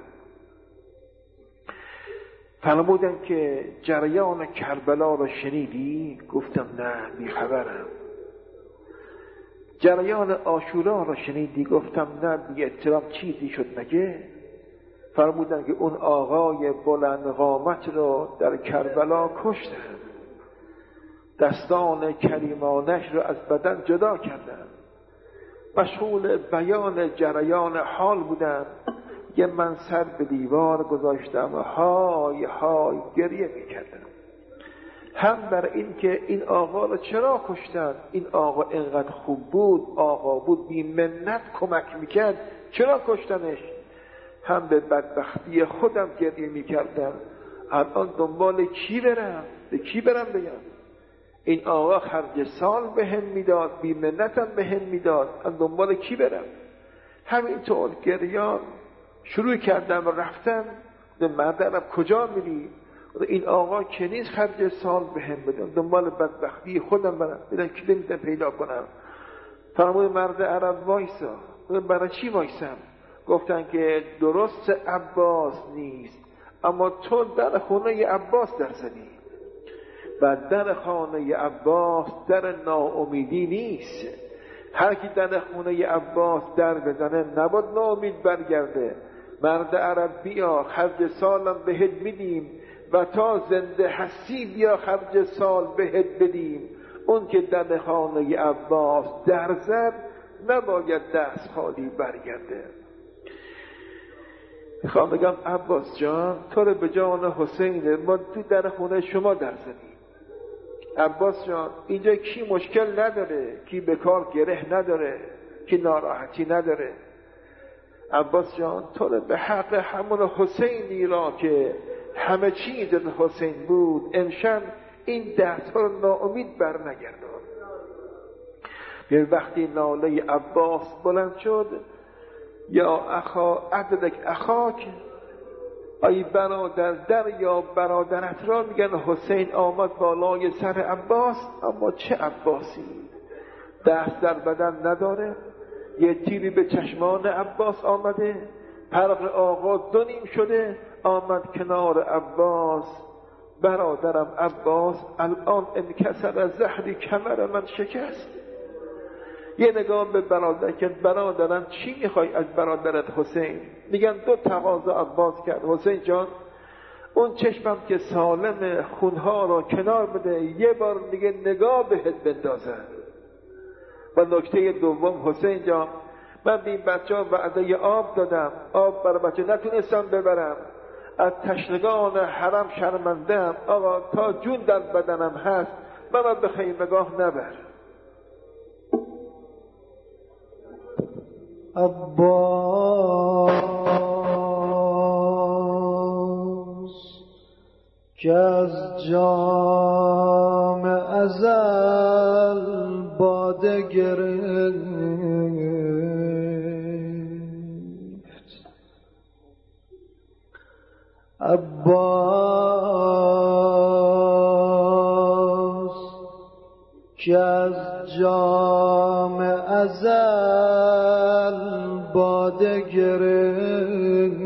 فرمودن که جریان کربلا را شنیدی؟ گفتم نه بیخبرم. جریان عاشورا را شنیدی؟ گفتم نه بی اطلاع. چیزی شد مگه؟ فرمودن که اون آقای بلند قامت را در کربلا کشتن، دستان کریمانش را از بدن جدا کردن، مشغول بیان جریان حال بودن. یه من سر به دیوار گذاشتم و های های گریه میکردم، هم بر این که این آقا رو چرا کشتن. این آقا اینقدر خوب بود، آقا بود بی منت کمک میکرد، چرا کشتنش؟ هم به بدبختی خودم گریه میکردم. الان دنبال کی برم؟ به کی برم بگم؟ این آقا خرج سال به هم میداد، بی منتم به هم میداد، از دنبال کی برم؟ همینطور گریان شروع کردم و رفتم. مرد عرب کجا میری؟ این آقا که نیست خرج سال به هم بدم، دنبال بدبختی خودم برم، بدم کی نمیتونم پیدا کنم. فرمود مرد عرب وایسا. برای چی وایسم؟ گفتن که درست عباس نیست، اما تو در خونه عباس در زدی و در خانه عباس در ناامیدی نیست. هر کی در خونه عباس در بزنه نباید ناامید برگرده. مرد عرب بیا خرج سالم بهت میدیم و تا زنده هستی بیا خرج سال بهت بدیم. اون که در خانه عباس در زد نباید دست خالی برگرده. میخوام بگم عباس جان تو رو به جان حسین ما تو در خونه شما در زدیم. عباس جان اینجا کی مشکل نداره، کی به کار گره نداره، کی ناراحتی نداره. عباس جان تو رو به حق همون حسینی را که همه چیز حسین بود امشب این دست رو ناامید بر نگردان. یه وقتی ناله عباس بلند شد، یا اخا عدلک اخاک، ای برادر در یا برادرت را. میگن حسین آمد بالای سر عباس، اما چه عباسی، دست در بدن نداره، یه تیری به چشمان عباس آمده، پرق آقا دو نیم شده، آمد کنار عباس. برادرم عباس الان انکسر زهری کمر من شکست. یه نگاه به برادر کرد، برادرم چی میخوای از برادرت حسین؟ میگن دو تقاضا عباس کرد، حسین جان اون چشمم که سالم خونها را کنار بده، یه بار دیگه نگاه بهت بندازن. و نکته دوم، حسین جان من به این بچه ها وعده آب دادم، آب برای بچه نتونستم ببرم، از تشنگان حرم شرمندم، آقا تا جون در بدنم هست من به خیمگاه نبر. عباس که از جام ازل باده گرفت، عباس که از جام ازل باده گرفت،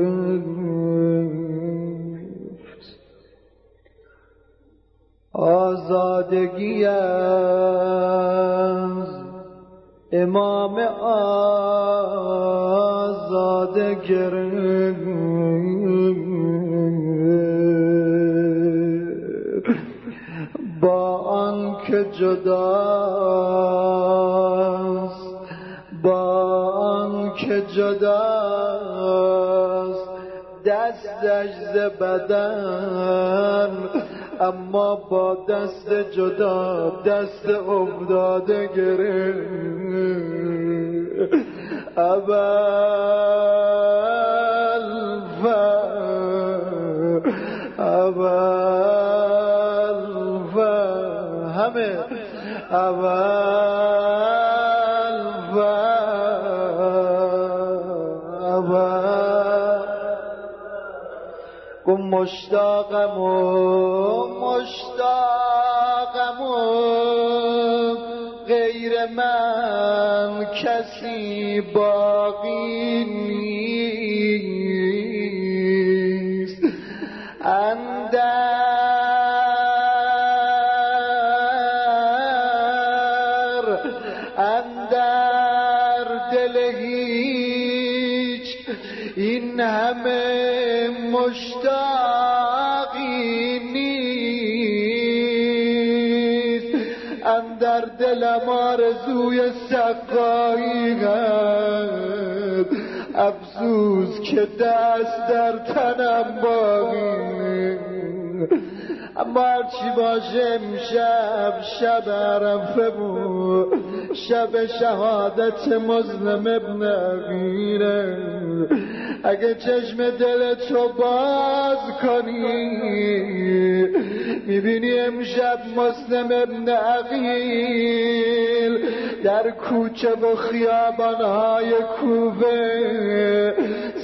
آزادگی از امام آزاده گرفت، با آنکه جداست، با آنکه جداست دستش ز بدن، اما با دست جدا دست افتاده گرفت. همه گم مشتاقم غیر من کسی باقی نیست، اندر دل هیچ این همه مشتاقی نیست، اندر دلم آرزوی سقایی هست، افسوس که دست در تنم باقی. اما هرچی باشه امشب شب عرفه بود، شب شهادت مسلم ابن عقیله. اگه چشم دلتو باز کنی میبینی امشب مسلم ابن عقیل در کوچه و خیابانهای کوفه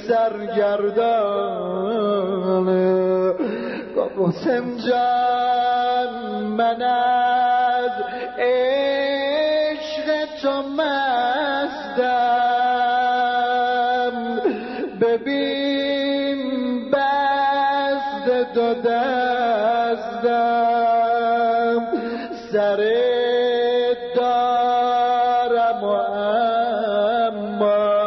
سرگردانه. حسین جان من از عشق تو مستم، ببین بست دو دستم، سر دارم و اما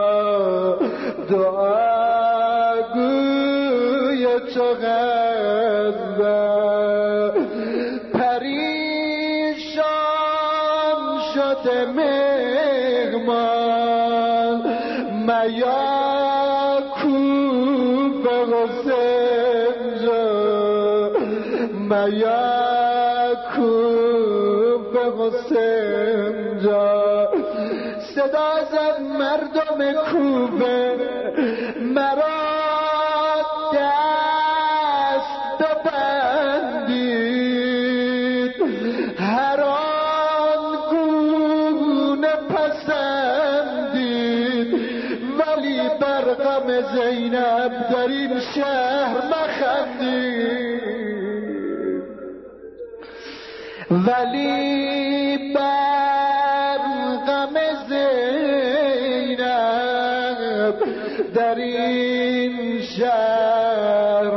دعاگوی تو پریشان شده مهمان میا کوب حسین جا، میا کوب حسین جا. صدا زد مردم کوفه مرا زینب در این شهر مخندید، ولی بر غم زینب در این شهر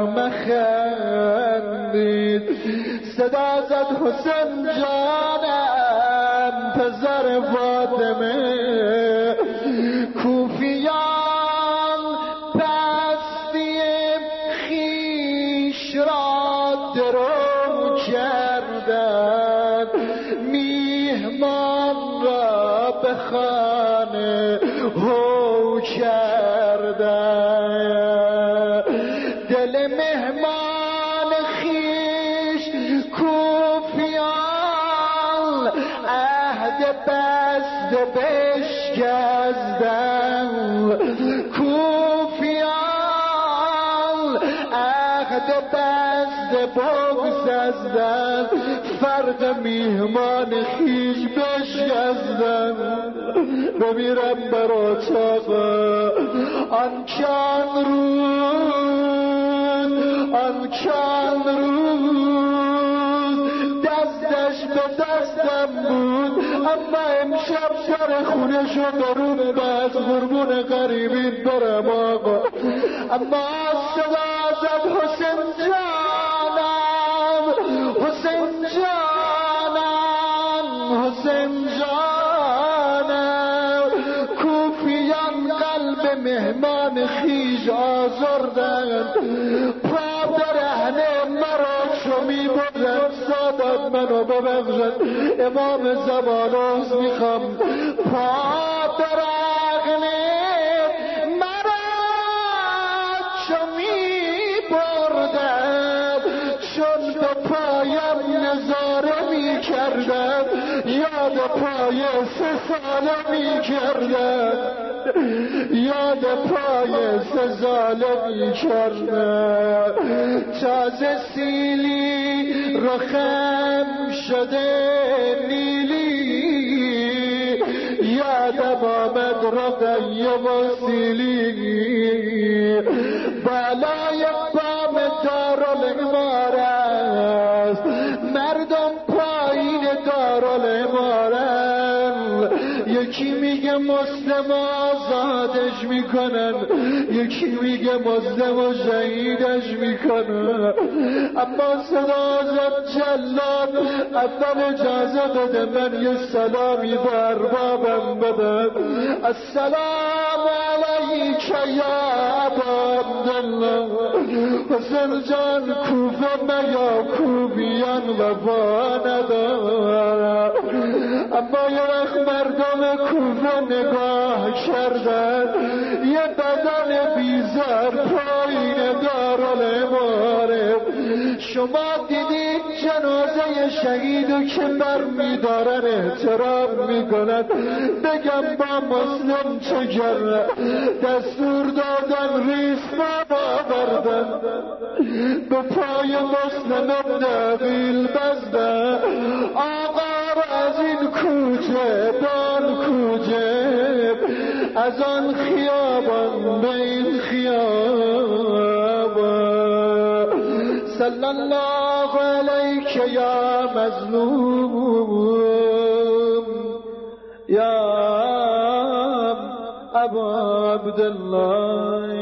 مخندید. صدا زد حسین جانم پسر فاطمه، کوفیان پستی خیش را درو کردند، میهمان را به خانه هو کردند. دل مهمان خیش کوفیان عهد بست بشکستند، کوفیان عهد بست بگسستند، فرد میهمان خیش بشکستند. بمیرم بر اتاق آن چند روز دستش به دستم بود، اما امشب سر خونه شو درون بس قربون غریبین برم آقا. اما صدا زد حسین جانم، حسین جانم، حسین جانم، کوفیان قلب مهمان خیش آزردند، پا برهنه مرا چو می بردند. سادات منو ببخشد امام زبانوز میخوام، پا برهنه مرا چو می بردند، چون به پایم نظاره می کردند، یاد پای 3 ساله می کردند، یاد پای 3 ساله می کردند. تازه سیلی رخم شده نیلی، یادم آمد رقیه و سیلی، بالای بام دارالعمار است، مردم پایین دارالعمارن. یکی میگه مسلم آزادش میکنن، یکی میگه مسلم و شهیدش میکنن. اما صدا زد جلاد اول اجازه بده من یه سلامی به اربابم بدم. السلام علیک یا ابا عبدالله. حسین جان کوفه میا کوفیان وفا ندارد، اما یه وقت مردم کوفه نگاه کردن، یه بدن بیزار پایین دارالعماره. شما دیدید جنازه شهیدو که برمیدارن احترام میکنن، بگم با مسلم چگره دستور دادن ریسمان آوردن، به پای مسلم نقیل بزدن، آقا از این کوچه بان کوچه، از آن خیابان به این خیابان. صلی الله علیک یا مظلوم یا ابا عبدالله.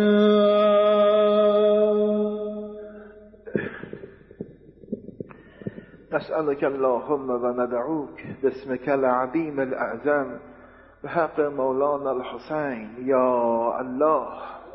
نسألك اللهم وندعوك باسمك العظيم الأعظم بحق مولانا الحسين يا الله.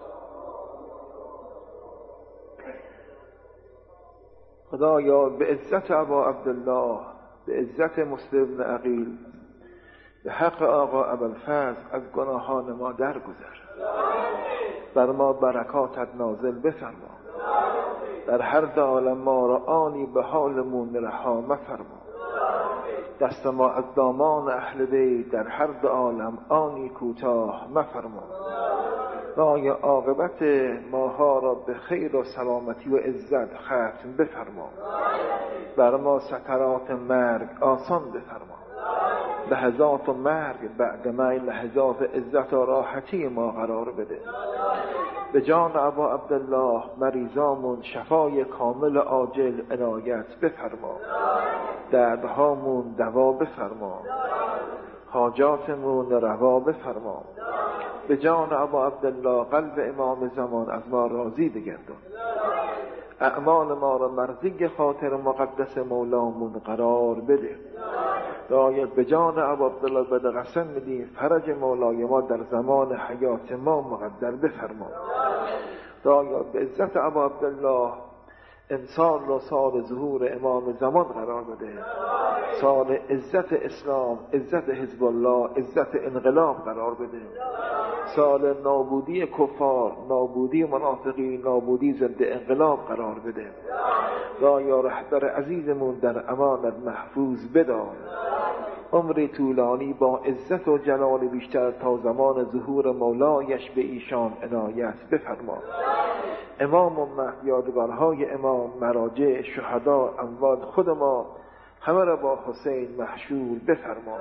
خدایا به عزت ابا عبدالله، به عزت مسلم بن عقیل، به حق آقا ابوالفضل از گناهان ما درگذر، بر ما برکاتت نازل بفرما، در هر دو عالم ما را آنی به حالمون رها مفرما، دست ما از دامان اهل بیت در هر دو عالم آنی کوتاه مفرما، رای عاقبت ماها را به خیر و سلامتی و عزت ختم بفرما، بر ما سکرات مرگ آسان بفرما، لحظات و مرگ بعد ما لحظات عزت و راحتی ما قرار بده، به جان ابا عبدالله مریضامون شفای کامل عاجل عنایت بفرما. دردهامون دوا بفرما. حاجاتمون روا بفرما. به جان ابا عبدالله قلب امام زمان از ما راضی بگردان. اعمال ما را مرضی خاطر مقدس مولامون قرار بده. دایت به جان ابا عبدالله بده قسم میدیم فرج مولای ما در زمان حیات ما مقدر بفرما. دایت به عزت ابا عبدالله امسال را سال ظهور امام زمان قرار بده. سال عزت اسلام، عزت حزب الله، عزت انقلاب قرار بده. سال نابودی کفار، نابودی منافقین، نابودی ضد انقلاب قرار بده. یا رهبر عزیزمون در امانت محفوظ بدار. عمر طولانی با عزت و جلال بیشتر تا زمان ظهور مولایش به ایشان عنایت بفرما. امام امت، یادگارهای امام، مراجع، شهدا، اموات خود ما همه را با حسین محشور بفرما.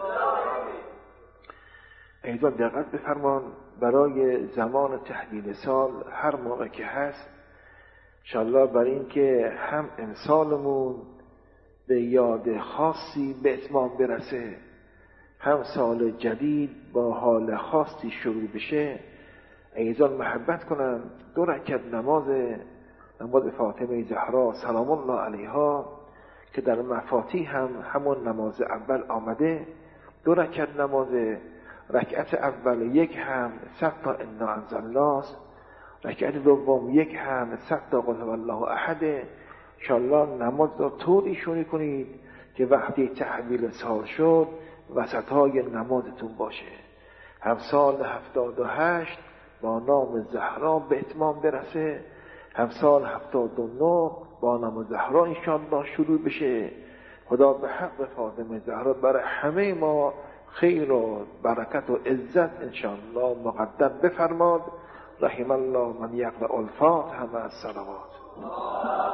ایضا دقت بفرمان برای زمان تحویل سال هر موقع که هست انشاءالله برای این که هم امسالمون به یاد خاصی به اتمام برسه، هم سال جدید با حال خاصی شروع بشه، ایضا محبت کنم 2 رکعت نماز فاطمه زهرا سلام الله علیها که در مفاتیح هم همون نماز اول آمده، 2 رکعت نماز، رکعت اول 1 هم 100 تا انا انزلناه، رکعت دوم 1 هم 100 تا قل هو الله احد. انشاءالله نماز را طوری شروع کنید که وقتی تحویل سال شد وسطای نمازتون باشه. هم سال 78 با نام زهرا به اتمام برسه، هم سال 79 با نام زهرا انشاءالله شروع بشه. خدا به حق فاطمه زهرا برای همه ما خیر و برکت و عزت انشاءالله مقدر بفرماد. رحم الله من یقرأ الفاتحه مع الصلوات.